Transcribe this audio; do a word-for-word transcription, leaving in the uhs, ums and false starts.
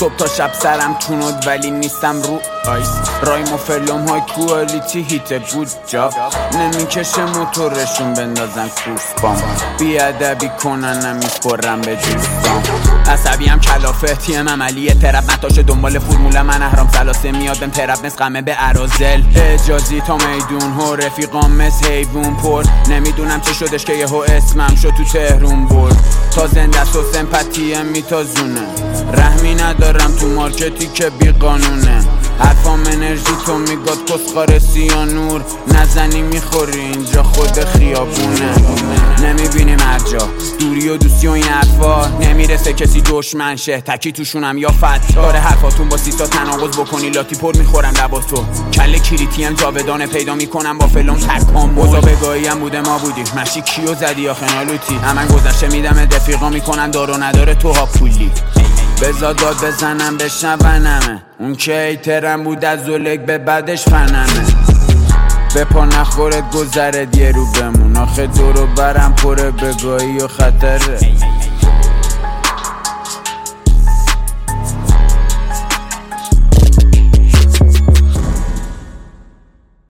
صبح تا شب سرم تونود ولی نیستم رو آیس. رایم و فلوم های کوالیتی هیت بود جا نمیکشه موتورشون بندازن کورس بام. بیادبی کنن نمیسپرم به دوستام. عصبی هم کلافه تیم عملیه ترپ نتاش دنبال فرموله من احرام سلاسه میاد بهم ترپ نس غمه به عرازل اجازی تا میدون ها رفیقام مس حیوون پر نمیدونم چه شدش که یهو اسمم شد تو تهرون برد تا زنده است و سمپتیم میتازونه رحمی ندارم تو مارکتی که بی قانونه حرفام انرژی تو میگاد کسخار سیانور نزنی میخوری اینجا خود خیابونه نمیبینیم هر جا دوری و دوستی و این حرفا نمیرسه کسی دشمن شه تکی توشونم یا فتا داره حرفاتون با سیستا تناقض بکنی لاتی پر میخورم لبا تو کله کریتی هم جاودانه پیدا میکنم با فلوم تکام بوزا بگاهی هم بوده ما بودیم مشی کیو زدی آخه نالوتی همه گذشته میدم دفیقا میکنن دارو نداره تو ها پولی بزا داد بزنم بشنونمه اون که ایترم بود از زلک به بعدش فنمه به پا نخورت گذرد یه رو بمون آخه دورو برم پره بگاهی و خطره